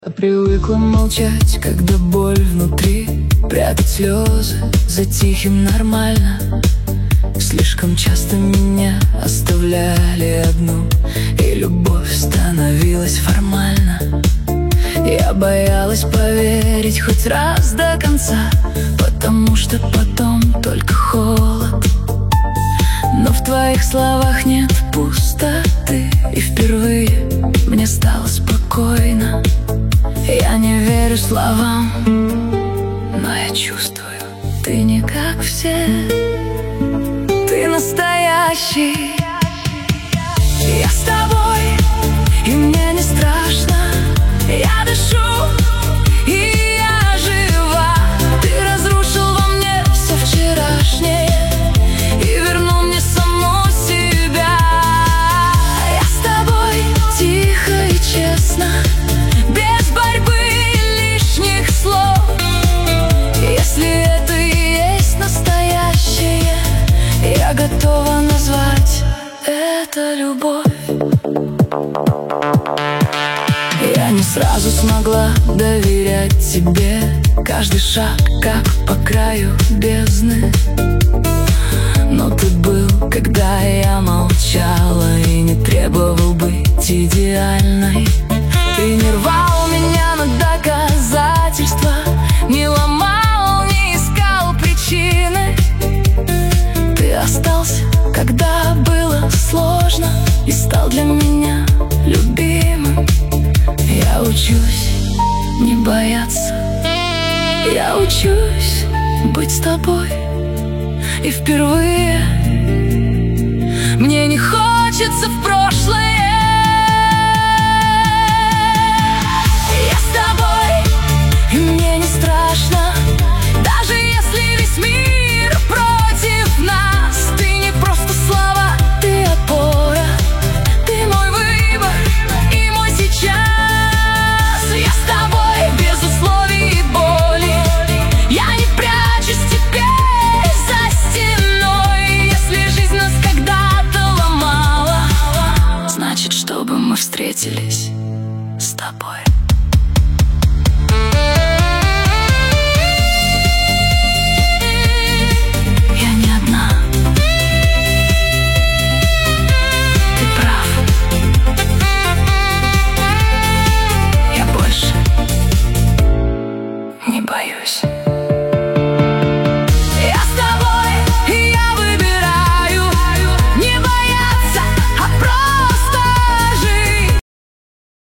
Привыкла молчать, когда боль внутри, прятать слезы за тихим нормально. Слишком часто меня оставляли одну, и любовь становилась формальна. Я боялась поверить хоть раз до конца, потому что потом только холод. Но в твоих словах нет пустоты, и впервые мне стало спокойно. Я не верю словам, но я чувствую, ты не как все. Ты настоящий. Я с тобой, и мне не страшно. Я дышу, и я жива. Ты разрушил во мне все вчерашнее и вернул мне саму себя. Я с тобой тихо и честно, без борьбы и лишних слов. Если это и есть настоящее, я готова назвать это любовь. Я не сразу смогла доверять тебе, каждый шаг как по краю бездны. Но ты был, когда я молчала и не требовал быть идеальной. Ты не рвал меня на доказательства, не ломал, не искал причины. Ты остался, когда было сложно, и стал для меня любимым. Я учусь не бояться, я учусь быть с тобой. И впервые мне не хочется в прошлом